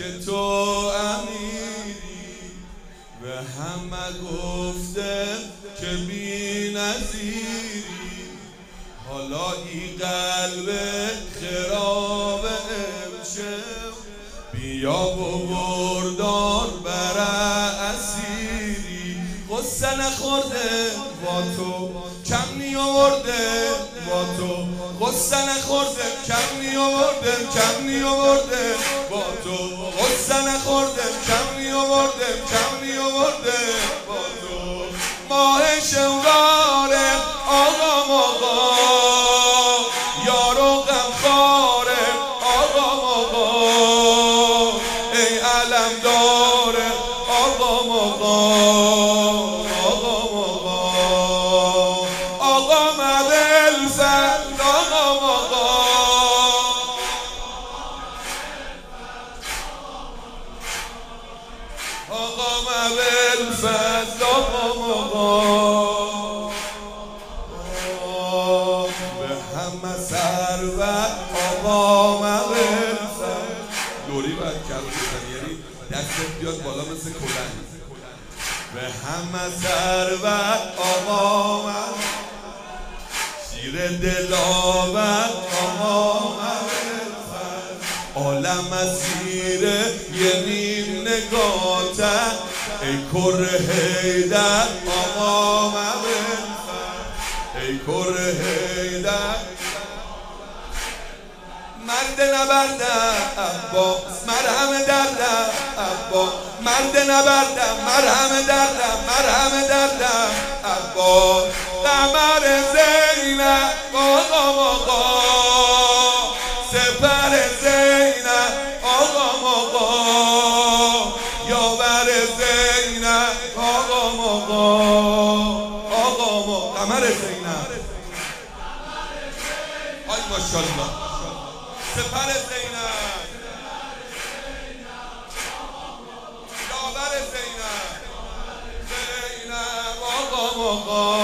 که تو امیری، به همه گفته که بی نظیری. حالا ای قلب خراب امشب، بیا و بردار برا اسیری. غصه نخورده با تو کم نیاورده، با تو غصه نخورده کم نیاورده، کم نیاورده با تو غصه نخورده کم نیاورده، کم نیاورده با تو. ماه شواره آقا ماقا، یارو غمخواره آقا ماقا، ای علم داره آقا ماقا، آقا ماقا، آقا مبلفت آقا ماقا، آقا مبلفت آقا ماقا. همه ثروت آقا مبلفت. لوری باید کرد یعنی دستت بیاد بالا مثل کلنگ. به همه ثروت آقا مبلفت، شیر دلاور آقا مبلفت. عالم اسیر یه نیم نگاته، ای کره حیدر آقا مبلفت، ای کره حیدر. مرد نبردم عباس مرهم دردم عباس، مرد نبردم مرهم دردم، مرهم دردم عباس. قمر زینب آقا ماقا، سپر زینب آقا ماقا، یاور زینب آقا ماقا، آقا ماقا. قمر زینب آی ماشاءالله. سپر زینب، یاور زینب، زینب آقا ماقا.